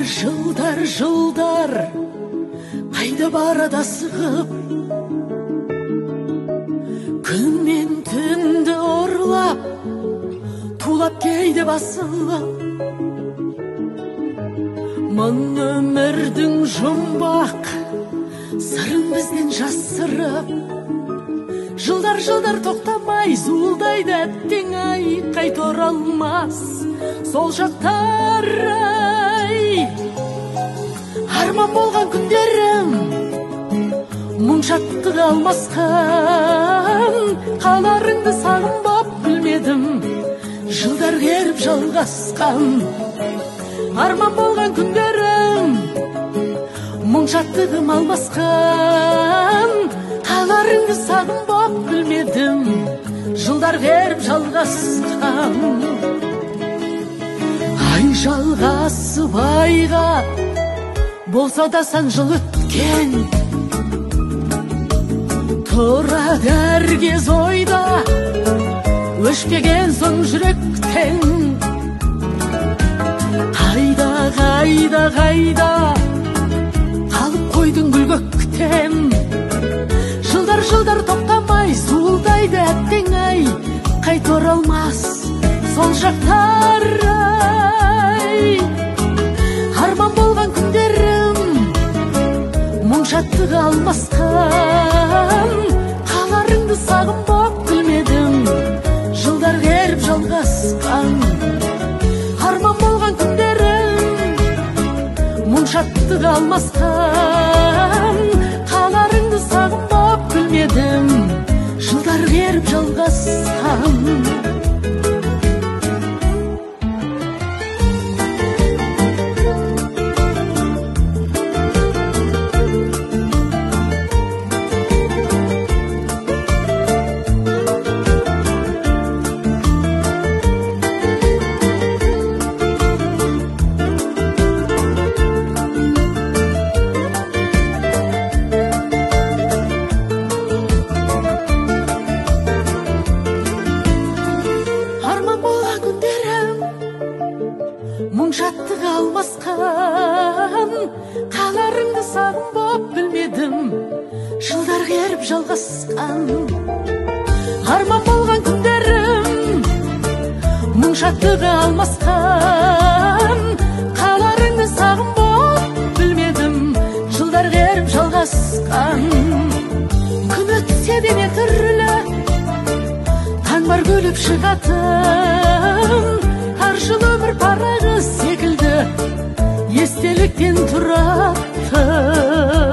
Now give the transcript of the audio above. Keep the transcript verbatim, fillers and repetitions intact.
жылдар жылдар қайда барады асығып, күн мен түнді орлап, тулап кейде басылып. Мың өмірдің жұмбақ сырын бізден жасырып, жылдар жылдар тоқтамай зуылдайды әттең ай, қайта оралмас сол шақтар ай. Арман болған күндерім мұң шаттық алмасқан, қаларыңды сағынбап білмедім, жылдар керіп жалғасқан. Арман болған күндерім мұң шаттығым алмасқан, қаларыңды сағынбап білмедім, жылдар керіп жалғасқан. Ай жалғасып айға болса да сан жыл өткен, тұрады әр кез ойда өшпеген соң жүректен. Қайда қайда қайда қалып қойдың гүл көктем, жылдар жылдар тоқтамай зуылдайды әттең ай, қайта оралмас сол шақтар ай. Арман болған күндерім мұң шаттық алмасқан, қаларыңды сағынбап білмедім, жылдар керіп жалғасқан. Арман болған күндерім мұң шаттық алмасқан, қаларыңды сағынбап білмедім, жылдар керіп жалғасқан. Мұң шаттық алмасқан, қаларыңды сағынбап білмедім, жылдар керіп жалғасқан. Арман болған күндерім мұң шаттық алмасқан, қаларыңды сағынбап білмедім, жылдар керіп жалғасқан. Күн өтсе де не түрлі таң бар күліп шығатын, әр жыл өмір парағы секілді естеліктен тұратын.